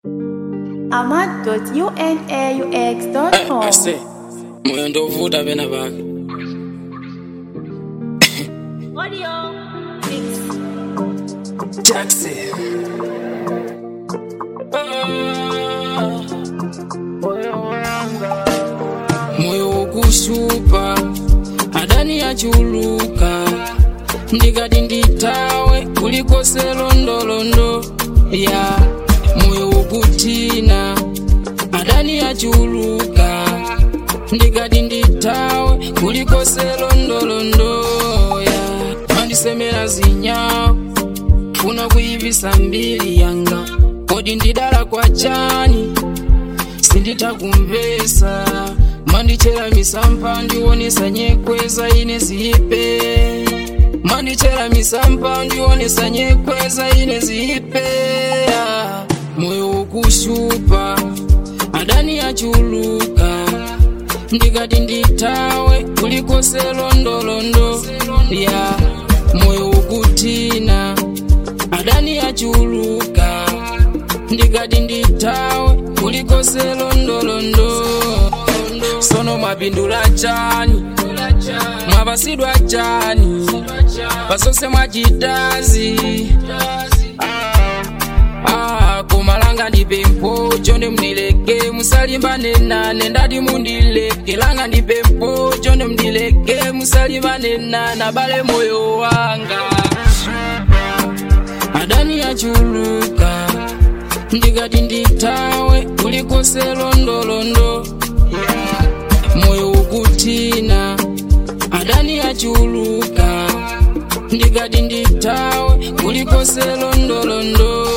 Ahmad.unaux.com. I say, moyo ndo vuta bena baka. Audio mix. Taxi. Moyo ukushupa, adani achuluka, ndikati nditawe kulikose londolondo ya moyo ukutina, adani achuluka, ndikati nditawe kulikose londolondo ya mandisemera zinyawo funa kuivisa mbili yanga kodi ndidala kwa chani sinditakumvesa mandichera misampa ndionesa nyekweza ine ziipe mandichera misampa ndionesa nyekweza ine ziipe moyo ukushupa adani achuluka ndikati nditawe kulikose londolondo ya moyo ukutina adani achuluka ndikati nditawe kulikose londolondo sono mapindula chani mwapasidwa chani pasose mwachitazi kumalanga ndipempo chonde mndileke musalimbane nane ndati mundileke langa ndipempo chonde mndileke musalimbane nane abale moyo wanga adani achuluka ndikati nditawe kulikose londolondo moyo ukutina adani achuluka ndikati nditawe kulikose londolondo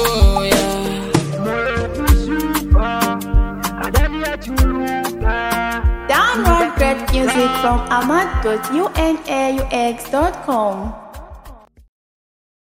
Download great music from Ahmad.unaux.com.